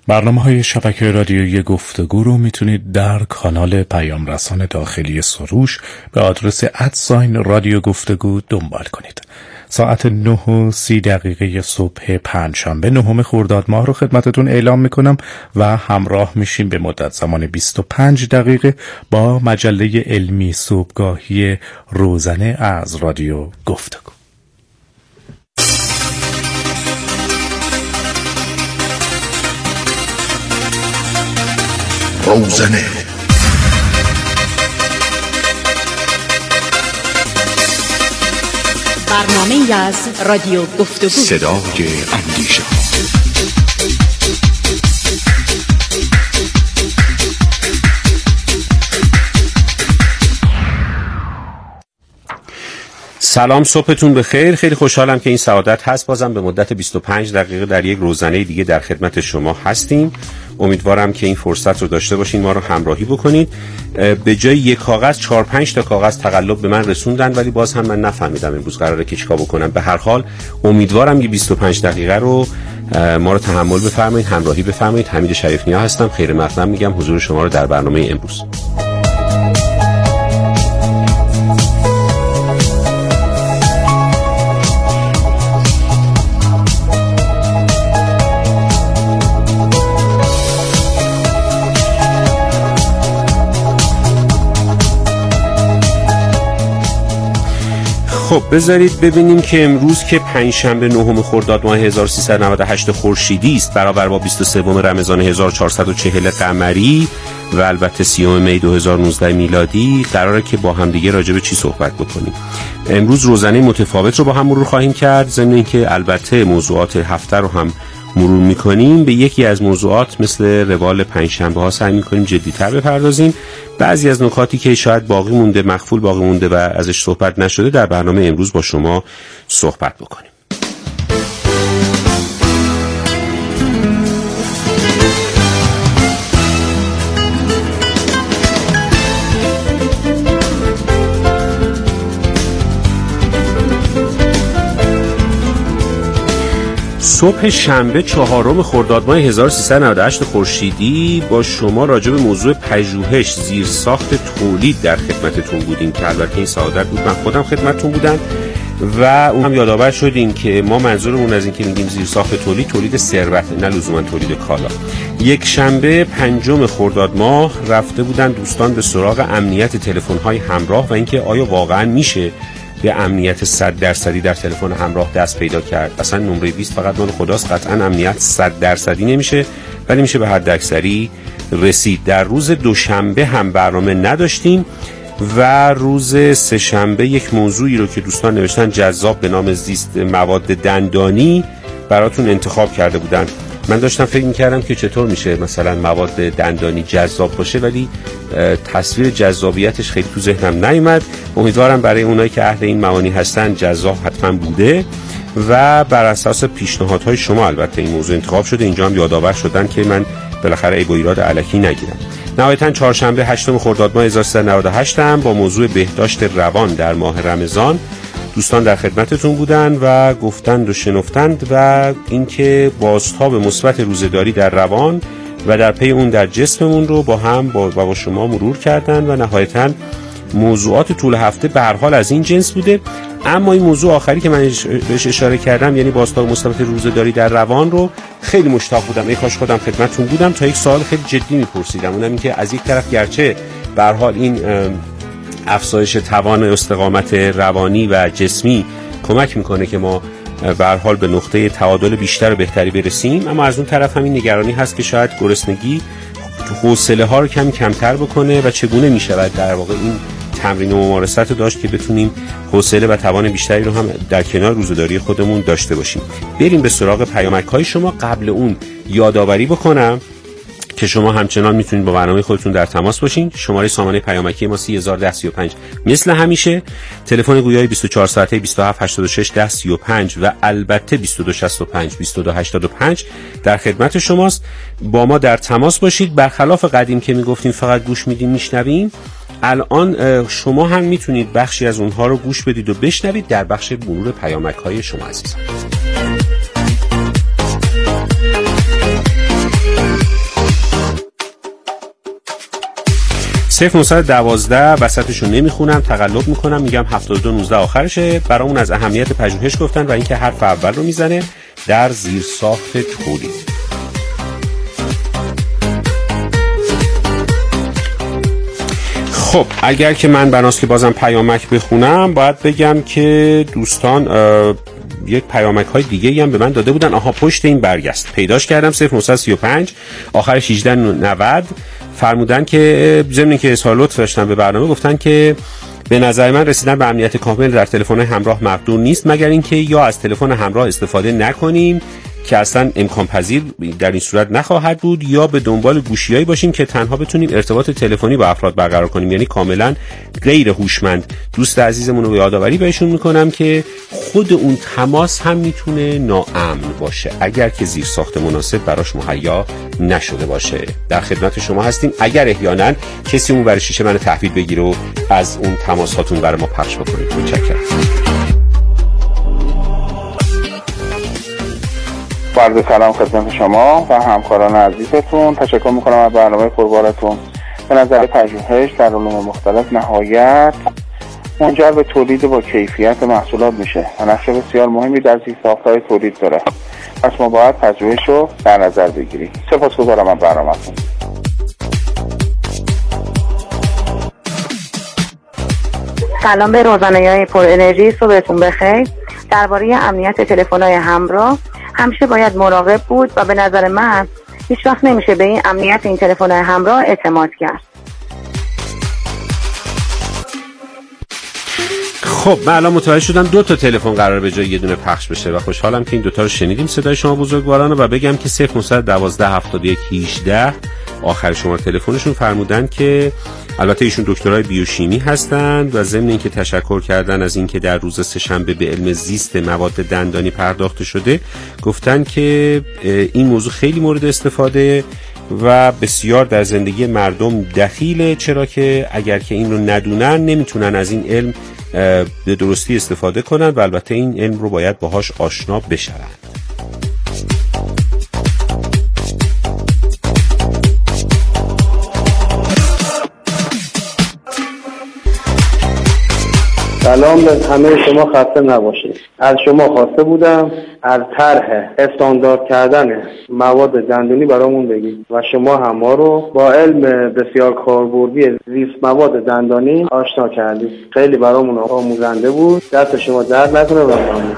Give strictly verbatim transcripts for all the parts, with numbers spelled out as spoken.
برنامه‌های شبکه رادیویی گفتگو رو میتونید در کانال پیام رسان داخلی سروش به آدرس ادساین رادیو گفتگو دنبال کنید. ساعت نه و سی دقیقه صبح پنجشنبه نهم خرداد ماه رو خدمتتون اعلام میکنم و همراه میشیم به مدت زمان بیست و پنج دقیقه با مجله علمی صبحگاهی روزنه از رادیو گفتگو. روزنه برنامه از رادیو گفتگو، صدای اندیشه. سلام، صبحتون بخیر. خیلی خوشحالم که این سعادت هست بازم به مدت بیست و پنج دقیقه در یک روزنه دیگه در خدمت شما هستیم. امیدوارم که این فرصت رو داشته باشین، ما رو همراهی بکنید. به جای یک کاغذ چهار پنج تا کاغذ تقلب به من رسوندن، ولی باز هم من نفهمیدم امروز قراره که چیکار بکنم. به هر حال امیدوارم که بیست و پنج دقیقه رو ما رو تحمل بفرمایید، همراهی بفرمایید. حمید شریف نیا هستم، خیر مقدم میگم حضور شما رو در برنامه امروز. خب بذارید ببینیم که امروز که پنجشنبه نهم خرداد ماه هزار و سیصد و نود و هشت خورشیدی است، برابر با بیست و سوم رمضان هزار و چهارصد و چهل قمری و البته سیوم می دو هزار و نوزده میلادی، قراره که با هم دیگه راجع به چی صحبت بکنیم. امروز روزنه متفاوت رو با هم مرور خواهیم کرد، ضمن اینکه البته موضوعات هفته رو هم مرور میکنیم. به یکی از موضوعات مثل روال پنجشنبه ها سعی میکنیم جدی‌تر بپردازیم. بعضی از نکاتی که شاید باقی مونده، مخفول باقی مونده و ازش صحبت نشده، در برنامه امروز با شما صحبت بکنیم. صبح شنبه چهارم خرداد ماه هزار و سیصد و نود و هشت خورشیدی با شما راجع به موضوع پژوهش زیرساخت تولید در خدمتتون بودیم که البته این سعادت بود من خودم خدمتتون بودم و اون هم یادآور شدیم که ما منظورمون از این که میگیم زیرساخت تولید، تولید ثروت، نه لزوما تولید کالا. یک شنبه پنجم خرداد ماه رفته بودن دوستان به سراغ امنیت تلفن‌های همراه و اینکه آیا واقعا میشه به امنیت صد درصدی در تلفن همراه دست پیدا کرد. اصلا نمره بیست فقط مال خداست، قطعا امنیت صد درصدی نمیشه، ولی میشه به حد اکثری رسید. در روز دوشنبه هم برنامه نداشتیم و روز سه شنبه یک موضوعی رو که دوستان نوشتن جذاب به نام زیست مواد دندانی براتون انتخاب کرده بودن. من داشتم فکر میکردم که چطور میشه مثلا مواد دندانی جذاب باشه، ولی تصویر جذابیتش خیلی تو ذهنم نیامد. امیدوارم برای اونایی که اهل این معانی هستن جذاب حتما بوده و بر اساس پیشنهادهای شما البته این موضوع انتخاب شده. اینجا هم یادآور شدن که من بالاخره عیب و ایراد الکی نگیرم. نهایتاً چهارشنبه هشتم خرداد ماه هزار و سیصد و نود و هشت هم با موضوع بهداشت روان در ماه رمضان دوستان در خدمتتون بودن و گفتند و شنفتند و اینکه بازتاب مثبت روزه‌داری در روان و در پی اون در جسممون رو با هم با, با شما مرور کردن و نهایتاً موضوعات طول هفته به هر حال از این جنس بوده. اما این موضوع آخری که من بهش اشاره کردم، یعنی بازتاب مثبت روزه‌داری در روان، رو خیلی مشتاق بودم ای کاش خودم خدمتتون بودم تا یک سوال خیلی جدی میپرسیدم، اونم این که از یک طرف گرچه به هر حال این افزایش توان استقامت روانی و جسمی کمک میکنه که ما به هر حال به نقطه تعادل بیشتر و بهتری برسیم، اما از اون طرف همین نگرانی هست که شاید گرسنگی حوصله ها رو کمی کمتر بکنه و چگونه میشود در واقع این تمرین و ممارست رو داشت که بتونیم حوصله و توان بیشتری رو هم در کنار روزه‌داری خودمون داشته باشیم. بریم به سراغ پیامک‌های شما. قبل اون یادآوری بکنم که شما همچنان میتونید با برنامه خودتون در تماس باشین. شماره سامانه پیامکی ما سی هزار و ده سی و پنج مثل همیشه، تلفن گویای بیست و چهار ساعته بیست و هفت هشتاد و شش ده سی و پنج و البته بیست و دو شصت و پنج بیست و دو هشتاد و پنج در خدمت شماست. با ما در تماس باشید. برخلاف قدیم که میگفتیم فقط گوش میدیم میشنویم، الان شما هم میتونید بخشی از اونها رو گوش بدید و بشنوید در بخش مرور پیامک‌های شما عزیزان. صفر نهصد و دوازده وسطشون نمیخونم، تقلب میکنم، میگم هفتاد و دو نوزده آخرشه. برامون از اهمیت پژوهش گفتن و اینکه حرف اول رو میزنه در زیرساخت تولید. خب اگر که من بناست که بازم پیامک بخونم، باید بگم که دوستان یک پیامک های دیگه هم به من داده بودن. آها، پشت این برگ است، پیداش کردم. صفر نهصد و سی و پنج آخرش هجده نود فرمودن که ضمن که اظهار لطف داشتن به برنامه، گفتن که به نظر من رسیدن به امنیت کامل در تلفن همراه مقدور نیست، مگر اینکه یا از تلفن همراه استفاده نکنیم که اصلا امکان پذیر در این صورت نخواهد بود، یا به دنبال گوشیایی باشیم که تنها بتونیم ارتباط تلفنی با افراد برقرار کنیم، یعنی کاملا غیر هوشمند. دوست عزیزمون رو یادآوری بهشون میکنم که خود اون تماس هم میتونه ناامن باشه اگر که زیرساخت مناسب براش مهیا نشده باشه. در خدمت شما هستیم. اگر احیانا کسی اون ور شیشه من تحویل بگیره و از اون تماساتون برای ما پخش بکنید، متشکرم. عرض سلام خدمت شما و همکاران عزیزتون. تشکر میکنم از برنامه پربارتون. به نظر پژوهش در علوم مختلف نهایت منجر به تولید با کیفیت محصولات میشه و نقش بسیار مهمی در زیرساخت‌های تولید داره. پس ما باید پژوهش رو در نظر بگیریم. سپاسگزارم از برنامه‌تون. سلام به روزنه‌های پر انرژی، صبحتون بخیر. درباره امنیت تلفن‌های همراه همیشه باید مراقب بود و به نظر من هیچ وقت نمیشه به این امنیت این تلفن‌های همراه اعتماد کرد. خب من الان متوجه شدم دو تا تلفن قرار به جای یه دونه پخش بشه و خوشحالم که این دوتا رو شنیدیم صدای شما بزرگوارانه. و بگم که صفر نهصد و دوازده هفتاد و یک هجده آخر شماره تلفنشون فرمودن که البته ایشون دکترای بیوشیمی هستند و ضمن اینکه تشکر کردن از اینکه در روز سه‌شنبه به علم زیست مواد دندانی پرداخته شده، گفتن که این موضوع خیلی مورد استفاده و بسیار در زندگی مردم دخیله، چرا که اگر که این رو ندونن نمیتونن از این علم به درستی استفاده کنن و البته این علم رو باید باهاش آشنا بشن. سلام به همه شما، خسته نباشید. از شما خواسته بودم از طرح استاندارد کردن مواد دندانی برامون بگید و شما هم ما رو با علم بسیار کاربردی زیست مواد دندانی آشنا کردید. خیلی برامون آموزنده بود. دست شما درد نکنه و ممنون.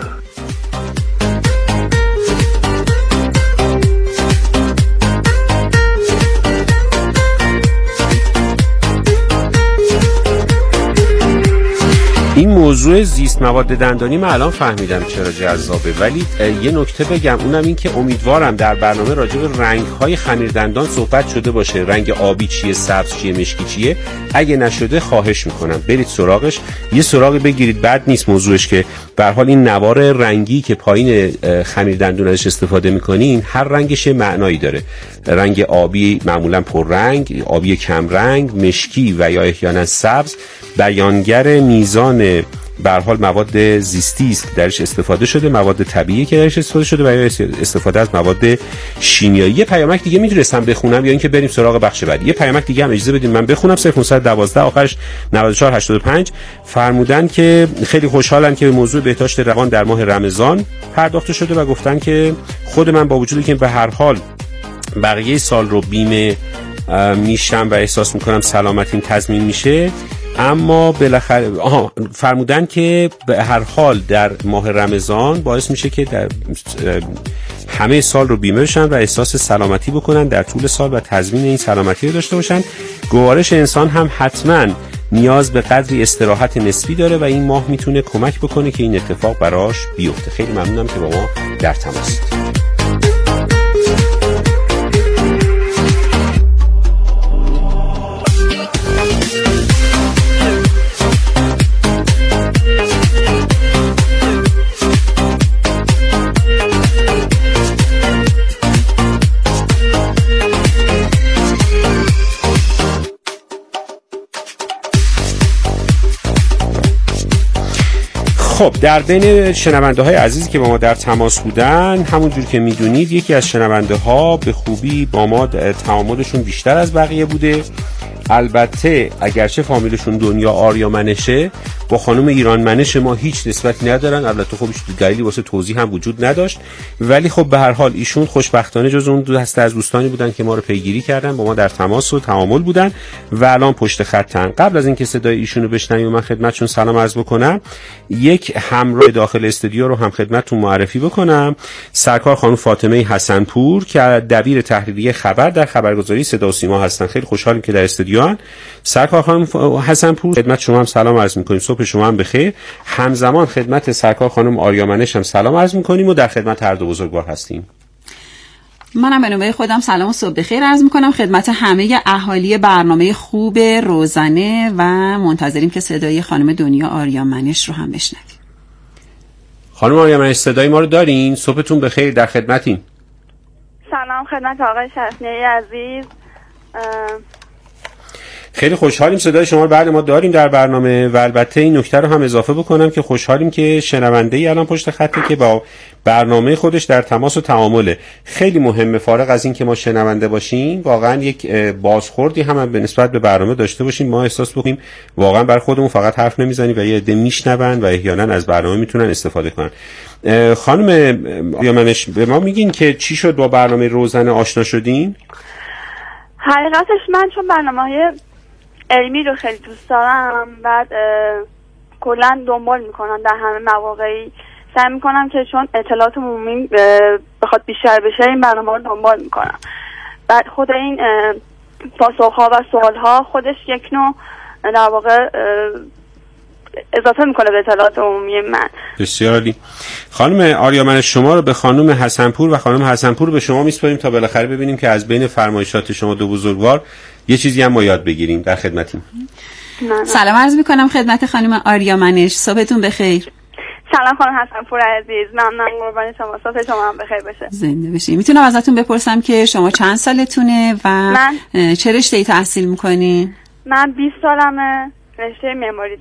این موضوع زیست مواد دندانی من الان فهمیدم چرا جذابه، ولی یه نکته بگم، اونم این که امیدوارم در برنامه راجع به رنگ‌های خمیر دندان صحبت شده باشه. رنگ آبی چیه، سبز چیه، مشکی چیه. اگه نشده خواهش میکنم برید سراغش، یه سراغی بگیرید. بد نیست موضوعش که به هر حال این نوار رنگی که پایین خمیر دندون ازش استفاده میکنین هر رنگش معنایی داره. رنگ آبی معمولا پررنگ، آبی کم رنگ، مشکی و یا احیانا سبز بیانگر میزان به هر حال مواد زیستی است که درش استفاده شده، مواد طبیعی که درش استفاده شده و یا استفاده از مواد شیمیایی. یه پیامک دیگه میتونستم بخونم یا اینکه بریم سراغ بخش بعدی؟ یه پیامک دیگه هم اجازه بدید من بخونم. صفر نهصد و دوازده آخرش نود و چهار هشتاد و پنج فرمودن که خیلی خوشحالن که به موضوع بهداشت روان در ماه رمضان پرداخته شده و گفتن که خود من با وجودی که به هر حال بقیه سال رو بیمه میشم و احساس میکنم سلامتیم تضمین میشه، اما بالاخره آها فرمودن که به هر حال در ماه رمضان باعث میشه که در همه سال رو بیمه بشن و احساس سلامتی بکنن در طول سال و تضمین این سلامتی رو داشته باشن. گوارش انسان هم حتما نیاز به قدری استراحت نسبی داره و این ماه میتونه کمک بکنه که این اتفاق براش بیفته. خیلی ممنونم که با ما در تماسید. خب در بین شنونده های عزیزی که با ما در تماس بودن، همونجور که میدونید یکی از شنونده ها به خوبی با ما تعاملشون بیشتر از بقیه بوده البته اگرچه فامیلشون دنیا آریامنشه، با خانم ایرانمنش ما هیچ نسبتی ندارن. البته خب هیچ دلیلی واسه توضیح هم وجود نداشت، ولی خب به هر حال ایشون خوشبختانه جز اون دسته از دوستانی بودن که ما رو پیگیری کردن، با ما در تماس و تعامل بودن و الان پشت خطن. قبل از اینکه صدای ایشون رو بشنویم من خدمتتون سلام عرض بکنم، یک همراه داخل استودیو رو هم خدمتتون معرفی بکنم. سرکار خانم فاطمه حسنپور که دبیر تحریریه خبر در خبرگزاری صدا و سیما هستن. خیلی خوشحالیم که در استودیو هستن. سرکار خانم حسنپور، خدمت شما هم سلام عرض می‌کنیم. صبح شما هم بخیر. همزمان خدمت سرکار خانم آریامنش هم سلام عرض می‌کنیم و در خدمت هر دو بزرگوار هستیم. منم به نوبه خودم سلام و صبح بخیر عرض می‌کنم خدمت همه اهالی برنامه خوب روزانه و منتظریم که صدای خانم دنیا آریامنش رو هم بشنویم. خانم آریامنش صدای ما رو دارین؟ صبحتون بخیر، در خدمتیم. سلام خدمت آقای شرفنی‌ای عزیز. خیلی خوشحالیم صدای شما رو بعد ما داریم در برنامه و البته این نکته رو هم اضافه بکنم که خوشحالیم که شنونده‌ای الان پشت خطی که با برنامه خودش در تماس و تعامله. خیلی مهمه فارغ از این که ما شنونده باشیم واقعا یک بازخوردی هم به نسبت به برنامه داشته باشیم، ما احساس بکنیم واقعا بر خودمون فقط حرف نمیزنیم و یه عده میشنون و احیانا از برنامه میتونن استفاده کنن. خانم آریامنش به ما میگین که چی شد با برنامه روزانه آشنا شدین؟ حقیقتش من چون برنامه‌های علمی رو خیلی دوست دارم، بعد کلا دنبال میکنم در همه مواقعی، سعی میکنم که چون اطلاعات عمومی بخواد بیشتر بشه این برنامه رو دنبال میکنم. بعد خود این پاسخ‌ها و سوال‌ها خودش یک نوع در واقع اضافه میکنه به اطلاعات عمومی من. بسیار عالی. خانم آریامنش شما رو به خانم حسنپور و خانم حسنپور به شما میسپاریم تا بالاخره ببینیم که از بین فرمایشات شما دو بزرگوار یه چیزی هم ما یاد بگیریم. در خدمتیم. سلام عرض میکنم خدمت خانم آریامنش، صبحتون بخیر. سلام خانم حسنپور عزیز، ممنون قربان شما، صبح شما هم بخیر باشه. زنده باشید. میتونم ازتون بپرسم که شما چند سالتونه و من چه رشته‌ای تحصیل میکنین؟ من بیست سالمه، رشته معماری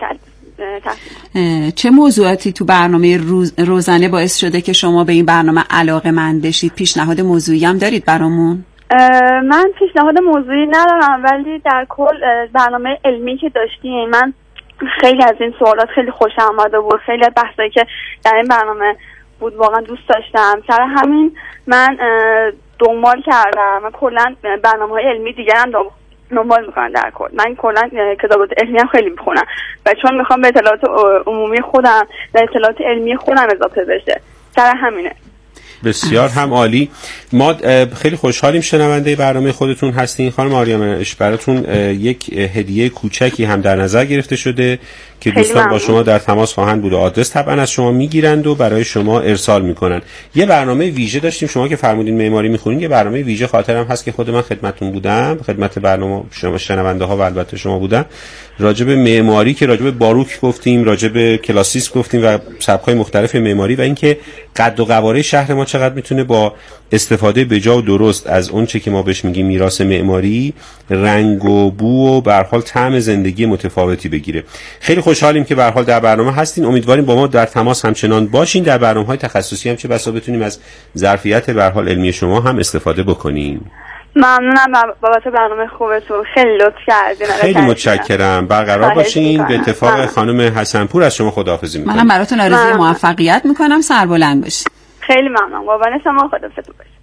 تحصیل. چه موضوعاتی تو برنامه روز روزانه باعث شده که شما به این برنامه علاقه‌مند بشید؟ پیشنهاد موضوعی هم دارید برامون؟ من پیشنهاد موضوعی ندارم، ولی در کل برنامه علمی که داشتیم من خیلی از این سوالات خیلی خوشم آمده بود. خیلی از بحثایی که در این برنامه بود واقعا دوست داشتم، سر همین من دنبال کردم. من کلا برنامه‌های علمی دیگه هم دنبال میکنم. در کل من کلا کتابات علمی هم خیلی میخونم و چون میخوام به اطلاعات عمومی خودم و اطلاعات علمی خودم اضافه بشه، سر همینه. بسیار هم عالی. ما خیلی خوشحالیم شنونده برنامه خودتون هستین. خانم آریامنش براتون یک هدیه کوچکی هم در نظر گرفته شده که دوستان با شما در تماس خواهند بود و آدرس طبعا از شما میگیرند و برای شما ارسال میکنن. یه برنامه ویژه داشتیم، شما که فرمودین معماری میخونین، یه برنامه ویژه خاطرم هست که خود من خدمتتون بودم، خدمت برنامه شما شنونده ها و البته شما بودم، راجع به معماری که راجع به باروک گفتیم، راجع به کلاسیسم گفتیم و سبک‌های مختلف معماری و اینکه قد و قواره شهر ما چقدر میتونه با استفاده بجا و درست از اون چه که ما بهش میگیم میراث معماری رنگ و بو و به هر حال طعم زندگی متفاوتی بگیره. خیلی خوشحالیم که به هر حال در برنامه هستین. امیدواریم با ما در تماس همچنان باشین. در برنامه‌های تخصصی هم چه بسا بتونیم از ظرفیت به هر حال علمی شما هم استفاده بکنیم. ممنونم بابت برنامه خوبتون، خیلی لطف کردین. خیلی متشکرم. برقرار باشین. به اتفاق خانم حسنپور از شما خداحافظی می‌کنم. منم براتون آرزوی موفقیت می‌کنم، سربلند باشید. خیلی ممنون قربان شما، خداحافظتون باشید.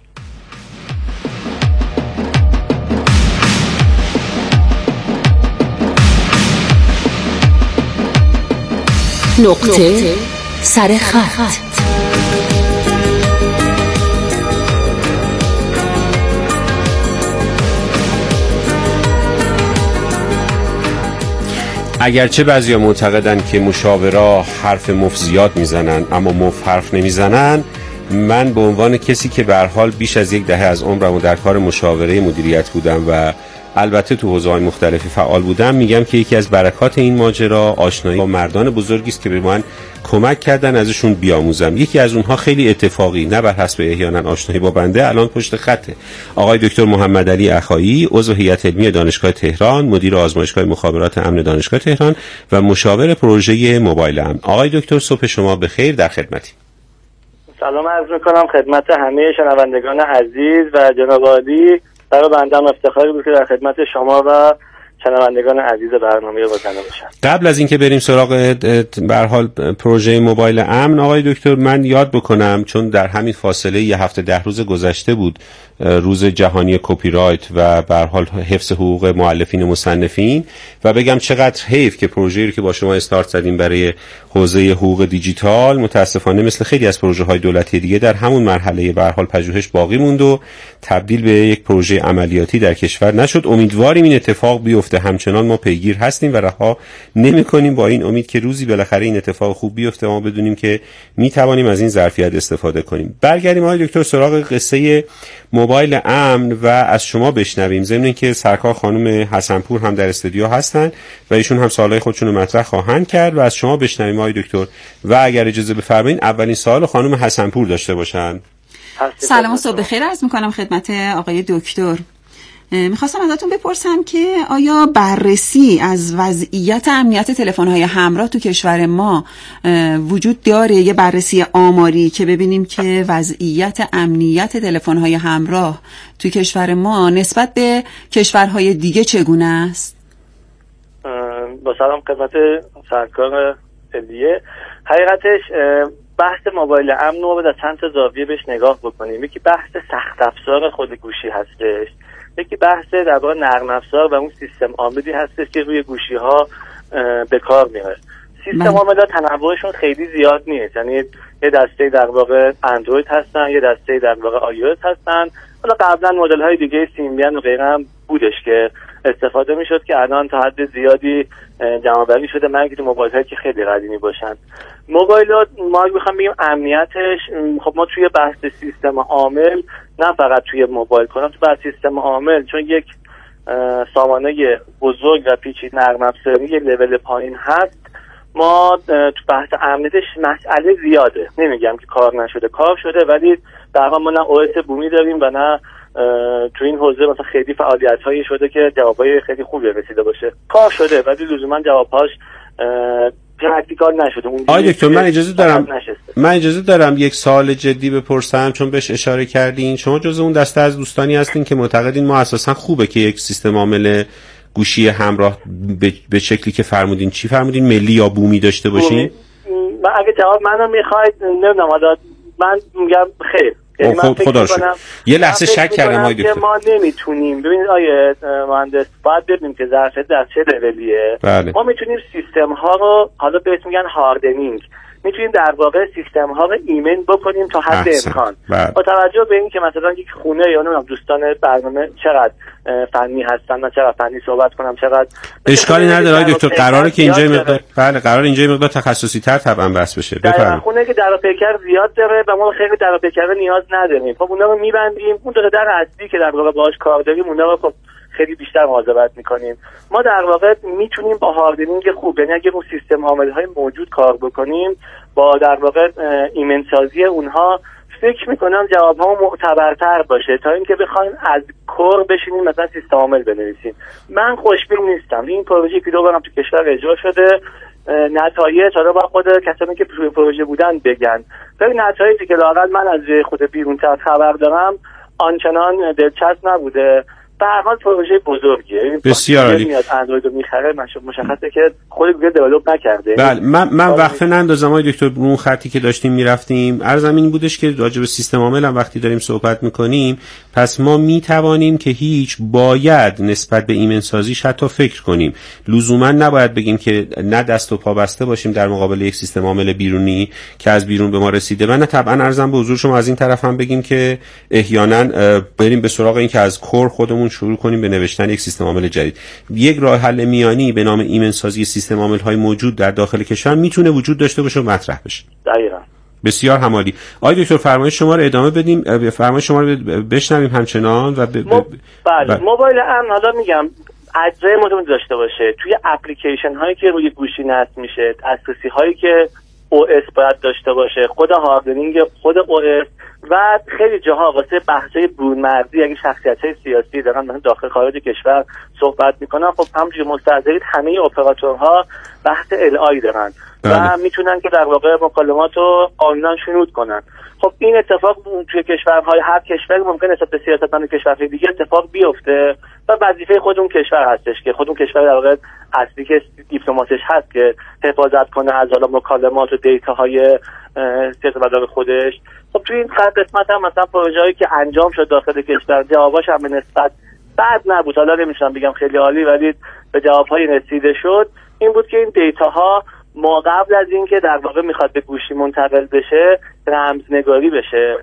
نقطه سر خط. اگرچه بعضیا معتقدن که مشاورا حرف مفت زیاد میزنن اما مفت حرف نمیزنن، من به عنوان کسی که به هر حال بیش از یک دهه از عمرم در کار مشاوره مدیریت بودم و البته تو حوزه‌های مختلفی فعال بودم، میگم که یکی از برکات این ماجرا آشنایی با مردان بزرگی است که به من کمک کردن ازشون بیاموزم. یکی از اونها خیلی اتفاقی نه بر حسب احیانا آشنایی با بنده الان پشت خطه، آقای دکتر محمد علی اخایی، عضو هیئت علمی دانشگاه تهران، مدیر آزمایشگاه مخابرات امن دانشگاه تهران و مشاور پروژه موبایل امن. آقای دکتر صبح شما بخیر، در خدمتی. سلام عرض می‌کنم خدمت همه شنوندگان عزیز و جناب عالی. برای بنده هم افتخاری بود که در خدمت شما و شنوندگان عزیز برنامه روزانه باشن. قبل از اینکه بریم سراغ به هر حال پروژه موبایل امن، آقای دکتر من یاد بکنم، چون در همین فاصله یه هفته ده روز گذشته بود روز جهانی کپی رایت و به هر حال حفظ حقوق مؤلفین و مصنفین، و بگم چقدر حیف که پروژه‌ای رو که با شما استارت زدیم برای حوزه حقوق دیجیتال متاسفانه مثل خیلی از پروژه‌های دولتی دیگه در همون مرحله به هر حال پژوهش باقی موند و تبدیل به یک پروژه عملیاتی در کشور نشد. امیدواریم این اتفاق بیفته، همچنان ما پیگیر هستیم و رها نمی‌کنیم با این امید که روزی بالاخره این اتفاق خوب بیفته، ما بدونیم که می‌توانیم از این ظرفیت استفاده کنیم. برگردیم آقای دکتر سراغ قصه موبایل امن و از شما بشنویم، ضمن اینکه سرکار خانم حسنپور هم در استودیو هستن و ایشون هم سوالای خودشون رو مطرح خواهند کرد و از شما بشنویم آقای دکتر. و اگر اجازه بفرمایید اولین سوال خانم حسنپور داشته باشن. سلام و صبح بخیر عرض می‌کنم خدمت آقای دکتر. میخواستم ازتون بپرسم که آیا بررسی از وضعیت امنیت تلفن‌های همراه تو کشور ما وجود داره، یه بررسی آماری که ببینیم که وضعیت امنیت تلفن‌های همراه تو کشور ما نسبت به کشورهای دیگه چگونه است؟ با سلام خدمت سرکار علیه. حقیقتش بحث موبایل امن رو باید از چند تا زاویه بهش نگاه بکنیم. یکی بحث سخت افزار خود گوشی هستش، یکی بحث در واقع نرم افزار و اون سیستم عاملی هستش که روی گوشی ها به کار میاد. سیستم عاملا تنوعشون خیلی زیاد نیست، یعنی یه دسته در واقع اندروید هستن، یه دسته در واقع آی او اس هستن. حالا قبلا مدل های دیگه سیمبیان و غیره هم بودش که استفاده میشد که الان تا حد زیادی جمع‌آوری شده، مگر تو موبایل هایی که خیلی قدیمی باشن. موبایلات ما میخوام بگیم امنیتش، خب ما توی بحث سیستم عامل، نه فقط توی موبایل کنم، تو بحث سیستم عامل چون یک سامانه بزرگ و پیچیده نرم افزاری یه لول پایین هست، ما تو بحث امنیتش مسئله زیاده. نمیگم که کار نشده، کار شده، ولی در واقع ما نه او اس بومی داریم و نه تو این حوزه مثلا خیلی فعالیت هایی شده که جوابای خیلی خوبی رسیده باشه. کار شده ولی لزوما جوابهاش پرکتیکال نشده. آقای دکتر من اجازه دارم من اجازه دارم یک سوال جدی بپرسم، چون بهش اشاره کردین. شما جزو اون دسته از دوستانی هستین که معتقدین ما اساسا خوبه که یک سیستم عامل گوشی همراه به شکلی که فرمودین، چی فرمودین، ملی یا بومی داشته باشین؟ من اگه جواب منو میخواید نمیدونم، من میگم خیر. یعنی خود خدا شد. یه لحظه شک کردم آقای دکتر. ما نمیتونیم، ببینید آیه مهندس، باید ببینیم که ظرفیت در چه لولیه. بله. ما میتونیم سیستم ها رو، حالا بهش میگن هاردنینگ، میتونیم در واقع سیستم ها رو ایمن بکنیم تا حد امکان. با توجه به این که مثلا یک خونه یا نمیدونم دوستان برنامه چقدر فنی هستن، من چقدر فنی صحبت کنم، چقدر اشکالی نداره آقای دکتر. قراره که اینجا مقدار بله قرار اینجا مقدار تخصصی تر طبعا بس بشه. بفرمایید. خونه که در پیکر زیاد داره و ما خیلی در پیکر نیاز نداریم، خب اونا رو میبندیم، اون دو در اصلی که در واقع باهاش کار داریم اونا رو خب خیلی بیشتر مواظبت میکنیم. ما در واقع میتونیم با هاردنینگ خوب، یعنی اگه اون سیستم عامل‌های موجود کار بکنیم، با در واقع ایمن سازی اونها، فکر میکنم جواب‌ها معتبرتر باشه تا اینکه بخوایم از کور بشینیم مثلا سیستم عامل بنویسیم. من خوشبین نیستم. این پروژه که دو بارم تو کشور اجرا شده، نتایج حالا با خود کسانی که توی پروژه بودن بگن، ولی نتایجی که لااقل من از خود بیرون‌تر خبر دارم آنچنان دلچسب نبوده. به هر حال پروژه بزرگیه. بسیار عالی. میاد اندروید رو میخره، مشخصه که خود گوگل دیولپ نکرده. بله من من وقفه نندازم آقای دکتر. اون خطی که داشتیم میرفتیم عرضم این بودش که راجع به سیستم عامل هم وقتی داریم صحبت میکنیم، پس ما میتوانیم که هیچ باید نسبت به ایمن سازیش حتی فکر کنیم. لزوما نباید بگیم که نه دست و پا بسته باشیم در مقابل یک سیستم عامل بیرونی که از بیرون به ما رسیده. و نه طبعا عرضم به حضور شما از این طرف هم بگیم که احیانا بریم به سراغ این که از کور خودمون شروع کنیم به نوشتن یک سیستم عامل جدید. یک راه حل میانی به نام ایمن سازی سیستم عامل های موجود در داخل کشور میتونه وجود داشته باشه و مطرح بشه. دقیقاً. بسیار همالی. آقای دکتر فرمایش شما رو ادامه بدیم، فرمایش شما رو بشنویم همچنان و ب... ب... بله. موبایل امن حالا میگم اجزای مهم داشته باشه. توی اپلیکیشن هایی که روی گوشی نصب میشه، دسترسی هایی که او اس باید داشته باشه، خود هاردنینگ خود او اس و خیلی جاها واسه بحث‌های برون‌مرزی یعنی شخصیت‌های سیاسی دارن مثلا داخل خارج کشور صحبت میکنن. خب همونجوری مستحضرید همه اپراتورها بحث ال آی دارن و میتونن که در واقع مکالمات رو آنلاین شنود کنن. خب این اتفاق توی کشورهای هر کشور ممکنه نسبت به سیاستمداران کشورهای دیگه اتفاق بیفته و وظیفه خود اون کشور هستش که خود اون کشور در واقع اصلی که دیپلماتش هست که حفاظت کنه از حالا مکالمات و دیتاهای سیاستمدار خودش. خب توی این قسمت هم مثلا پروژه‌ای که انجام شد داخل کشور جواباش هم به نسبت بد نبود، حالا نمیشم بگم خیلی عالی، ولی به جوابهای رسیده شد. این بود که این دیتاها ما قبل از اینکه در واقع میخواد به گوشی منتقل بشه رمزنگاری بشه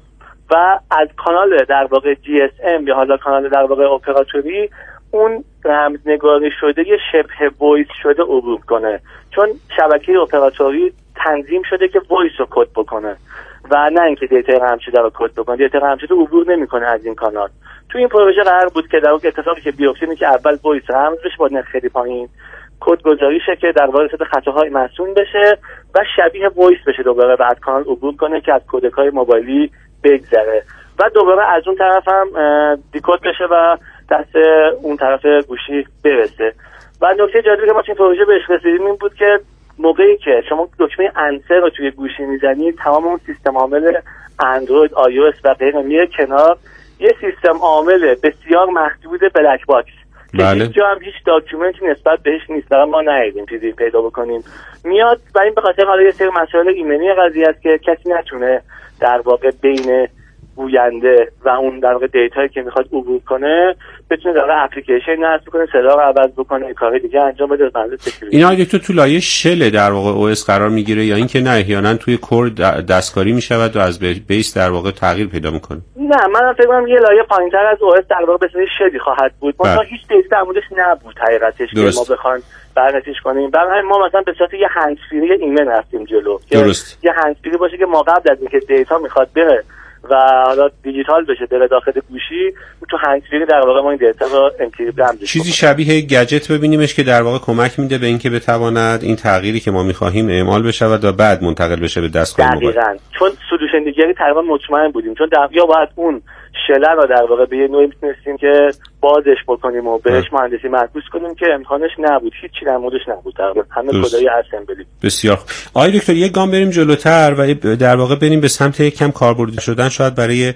و از کانال در واقع جی اس ام یا حالا کانال در واقع اپراتوری اون رمزنگاری شده یه شبه وایس شده عبور کنه، چون شبکه اپراتوری تنظیم شده که وایس رو کد بکنه و نه اینکه دیتا رمز شده رو کد بکنه. دیتا رمز شده عبور نمیکنه از این کانال. تو این پروژه قرار بود که در واقع اتفاقی که بیفته اینه که اول وایس رمز بشه با نرخ خیلی پایین، کد گذاری شه که در واقع صد خطاهای محسون بشه و شبیه وایس بشه دوباره و از کانال عبور کنه که از کودک‌های موبایلی بگذره و دوباره از اون طرف هم دیکود بشه و دست اون طرف گوشی برسه. و نکته جالبی که ما توی پروژه بهش رسیدیم این بود که موقعی که شما دکمه انسر رو توی گوشی میزنید تمام اون سیستم عامل اندروید، آی او اس و غیره میره کنار، یه سیستم عامل بسیار محدود بلک باکس بله. هیچ جا هم هیچ داکیومنتی نسبت بهش نیست، دارم ما ندیدیم چیزی پیدا بکنیم میاد و این به خاطر حالا یه سری مسائل ایمنی قضیه است که کسی نتونه در واقع بین گوینده و اون در واقع دیتایی که میخواد عبور کنه بتونه در واقع اپلیکیشن نصب کنه، صدا رو عوض بکنه، کار دیگه انجام بده. بنده سکیوریتی اینا اگه تو تو لایه شل در واقع او اس قرار میگیره یا اینکه نه احیانا توی کور دستکاری میشود و از بیس در واقع تغییر پیدا میکنه؟ نه من فکر کنم یه لایه پایینتر از او اس در واقع به صورت شلی خواهد بود. ما هیچ دیتا در موردش نبود حقیقتش که ما بخوایم بررسیش کنیم. برای ما مثلا به صورت یه هندزفری ایمن رفتیم جلو. درست. یه هندزفری باشه که ما قبل از اینکه دیتا میخواد بره و حالا دیجیتال بشه بره داخل گوشی تو هندزفری در واقع ما این دیتا رو انکریپت هم چیزی شبیه گجت ببینیمش که در واقع کمک میده به اینکه بتواند این تغییری که ما میخواهیم اعمال بشه و بعد منتقل بشه به دستگاه موبایل. دقیقاً چون سولوشن دیگری تقریبا مطمئن بودیم، چون در یا باید اون شلن رو در واقع به یه نوعی میتونستیم که بازش بکنیم و بهش مهندسی معکوس کنیم که امکانش نبود، هیچی در موردش نبود، در واقع همه کدای اسمبلی. بسیار آقای دکتر یک گام بریم جلوتر و در واقع بریم به سمت کم کاربردی شدن شاید برای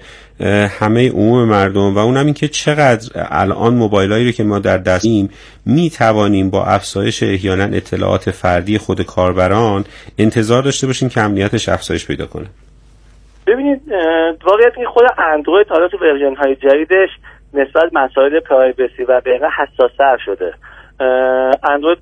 همه عموم مردم و اونم این که چقدر الان موبایلایی رو که ما در دستیم می توانیم با افزایش احیانا اطلاعات فردی خود کاربران انتظار داشته باشیم که امنیتش افزایش پیدا کنه. ببینید واقعیت این خود اندروید حالا تو ورژن های جدیدش نسبت مسائل پرایوسی و غیره حساس‌تر شده. اندروید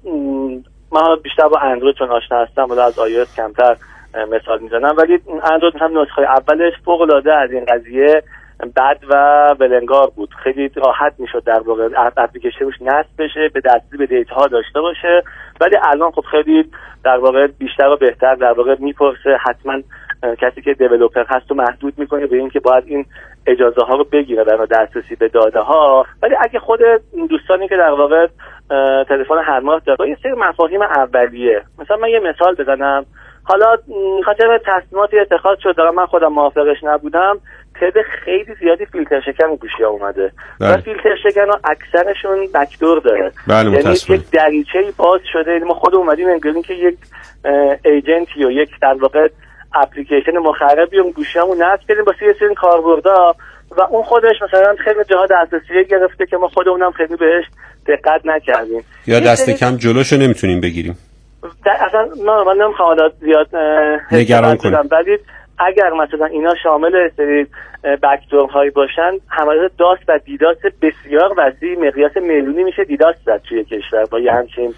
من بیشتر با اندروید چون آشنا هستم ولی از آی او اس کمتر مثال میزنم، ولی اندروید هم نسخه اولش فوق‌العاده از این قضیه بد و ولنگار بود، خیلی راحت میشد در واقع اپلیکیشن روش نصب بشه، به دسترسی به دیتاها داشته باشه، ولی الان خب خیلی در واقع بیشتر و بهتر در واقع میپرسه، حتما کسی که دیولپر هست رو محدود میکنه به این که باید این اجازه ها رو بگیره برای دسترسی به داده ها. ولی اگه خود دوستانی که در واقع تلفن هر ماه داره یه سری مفاهیم اولیه، مثلا من یه مثال بزنم، حالا خاطر تصمیماتی اتخاذ شد دارم من خودم موافقش نبودم، تعداد خیلی زیادی فیلتر شکن گوشی ها اومده و فیلتر شکن ها اکثرشون بکدور داره، یعنی یک دریچه‌ای باز شده. ما خود اومدیم انگاریم که یک ایجنتی و یک در واقع اپلیکیشن مخربی اون گوشیامون نصب کردیم واسه یه سری کاربردا و اون خودش مثلا خیلی جاها دسترسی گرفته که ما خودمونم خیلی بهش دقت نکردیم یا دست کم جلوشو نمیتونیم بگیریم. اصلا من من نمیخوام حالا زیاد نگران کنم، ولی اگر مثلا اینا شامل سری بکدور هایی باشن حملات داس و دیداس بسیار وسیع مقیاس میلیونی میشه دیداس زد توی کشور با یه همچین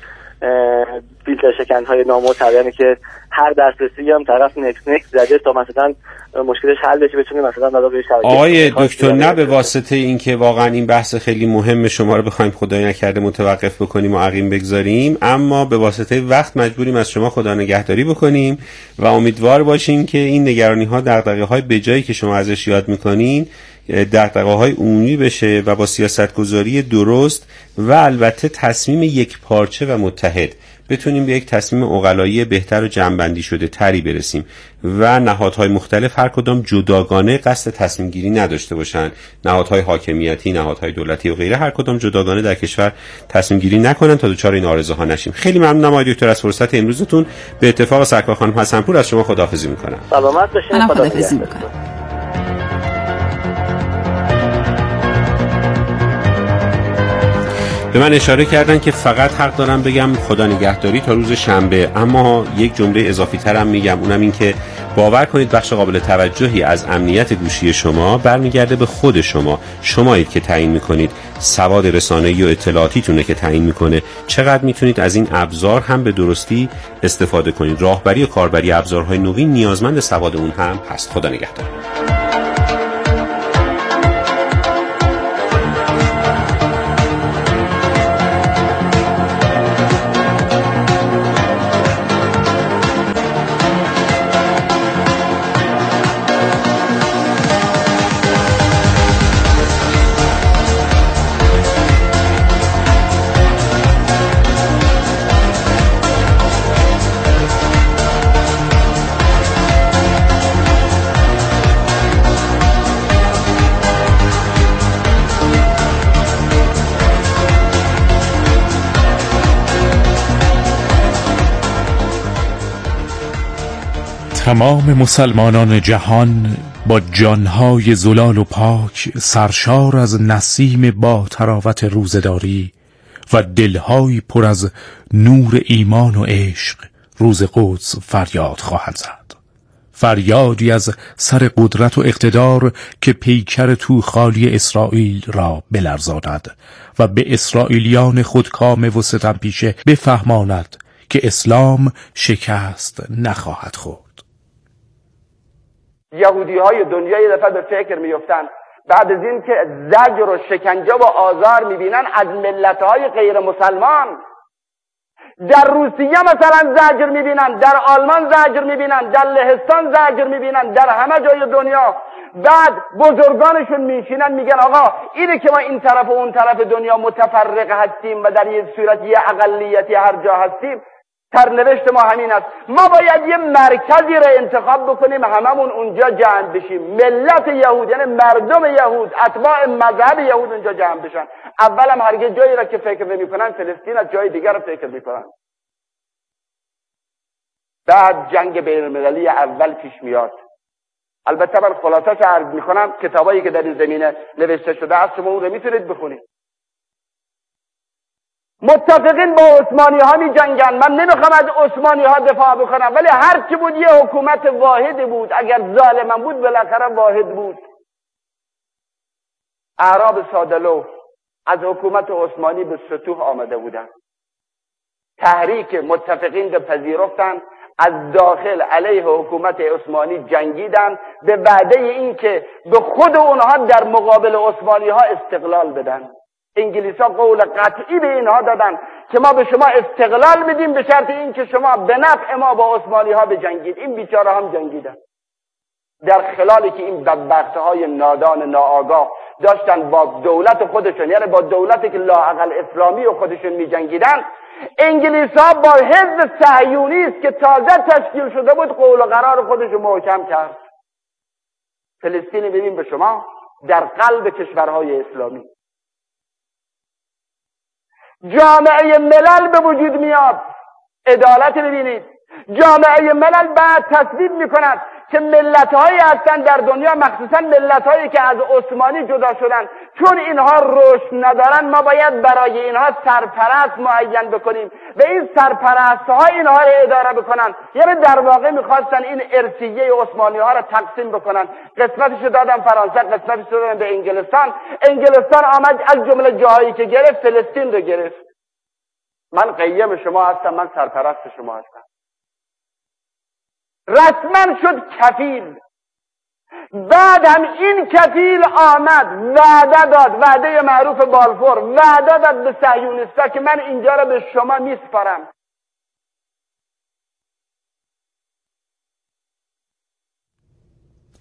فیلتر شکن های نامعتبری که هر دسترسی هم طرف نکس نکس زده تا مثلا مشکلش حل بشه بتونه مثلا حالا به شبکه. آقای دکتر نه به واسطه اینکه واقعا این بحث خیلی مهم شما رو بخوایم خدای نکرده متوقف بکنیم و عقیم بگذاریم، اما به واسطه وقت مجبوریم از شما خدا نگهداری بکنیم و امیدوار باشیم که این نگرانی ها دغدغه های بجایی که شما ازش یاد میکنین دغدغه‌های عمومی بشه و با سیاستگذاری درست و البته تصمیم یک پارچه و متحد بتونیم به یک تصمیم عقلایی بهتر و جمع‌بندی شده تری برسیم و نهادهای مختلف هر کدام جداگانه قصد تصمیم گیری نداشته باشن. نهادهای حاکمیتی، نهادهای دولتی و غیره هر کدام جداگانه در کشور تصمیم گیری نکنن تا دچار این آرزوها نشیم. خیلی ممنونم آقای دکتر از فرصت امروزتون. به اتفاق سرکار خانم حسنپور از شما خداحافظی میکنم. سلامت باشین. خداحافظی میکنم. به من اشاره کردن که فقط حق دارم بگم خدا نگهداری تا روز شنبه، اما یک جمله اضافی ترم میگم، اونم این که باور کنید بخش قابل توجهی از امنیت گوشی شما برمیگرده به خود شما. شمایید که تعیین میکنید، سواد رسانه‌ای و اطلاعاتیتونه که تعیین میکنه چقدر میتونید از این ابزار هم به درستی استفاده کنید. راهبری و کاربری ابزارهای نوین نیازمند سواد اون هم هست. خدا نگهدار. تمام مسلمانان جهان با جانهای زلال و پاک سرشار از نسیم با تراوت روزداری و دلهای پر از نور ایمان و عشق روز قدس فریاد خواهند زد. فریادی از سر قدرت و اقتدار که پیکر تو خالی اسرائیل را بلرزاند و به اسرائیلیان خودکام و ستمپیشه بفهماند که اسلام شکست نخواهد خورد. یهودی های دنیا یه دفعه به فکر میفتن بعد از این که زجر و شکنجه و آزار میبینن از ملت های غیر مسلمان. در روسیه مثلا زجر میبینن، در آلمان زجر میبینن، در لهستان زجر میبینن، در همه جای دنیا. بعد بزرگانشون میشینن میگن آقا اینه که ما این طرف و اون طرف دنیا متفرق هستیم و در یه صورت یه اقلیتی هر جا هستیم، سرنوشت ما همین است. ما باید یه مرکزی را انتخاب بکنیم هممون اونجا جمع بشیم. ملت یهود یعنی مردم یهود، اتباع مذهب یهود اونجا جمع بشن. اولم هرگز جایی را که فکر نمی‌کنن فلسطین، از جای دیگر را فکر می‌کنن. بعد جنگ بین‌المللی اول پیش میاد. البته من خلاصش عرض می‌کنم، کتابایی که در این زمینه نوشته شده است شما اون رو میتونید بخونید. متفقین با عثمانی ها می جنگن. من نمیخوام از عثمانی ها دفاع بکنم، ولی هر چی بود یه حکومت واحد بود. اگر ظالم بود بالاخره واحد بود. اعراب سادلو از حکومت عثمانی به سطوح آمده بودن. تحریک متفقین رو پذیرفتن، از داخل علیه حکومت عثمانی جنگیدن به وعده این که به خود اونها در مقابل عثمانی ها استقلال بدن. انگلیس ها قول قطعی به اینها دادن که ما به شما استقلال میدیم به شرط این که شما به نفع ما با عثمانی ها بجنگید. این بیچاره هم جنگیدن. در خلالی که این بدبخت های نادان ناآگاه داشتن با دولت خودشون، یعنی با دولتی که لااقل اسلامی و خودشون میجنگیدن، انگلیس ها با حزب صهیونیست که تازه تشکیل شده بود قول و قرار خودشون محکم کرد. فلسطین ببین به شما در قلب کشورهای اسلامی. جامعه ملل به وجود میاد. عدالت ببینید. جامعه ملل بعد تصویب میکند که ملت‌هایی هستن در دنیا، مخصوصا ملت‌هایی که از عثمانی جدا شدن، چون اینها رشد ندارن ما باید برای اینها سرپرست معین بکنیم و این سرپرست‌ها اینها رو اداره بکنن. یعنی در واقع میخواستن این ارثیه عثمانی ها رو تقسیم بکنن. قسمتش دادن فرانسه، قسمتش دادن به انگلستان. انگلستان آمد از جمله جاهایی که گرفت فلسطین رو گرفت. من قیم شما هستم، من سرپرست شما هستم. رسما شد کفیل. بعد هم این کفیل آمد وعده داد، وعده معروف بالفور، وعده داد به صهیونیستا که من اینجا رو به شما میسپارم.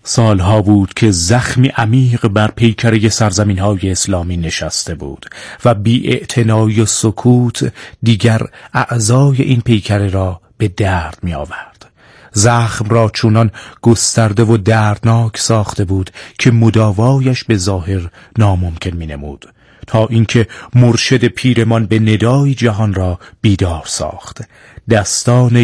سالها بود که زخمی عمیق بر پیکره سرزمین‌های اسلامی نشسته بود و بی‌اعتنایی و سکوت دیگر اعضای این پیکره را به درد می آورد. زخم را چونان گسترده و دردناک ساخته بود که مداوایش به ظاهر ناممکن می نمود، تا اینکه مرشد پیرمان به ندای جهان را بیدار ساخت. دستان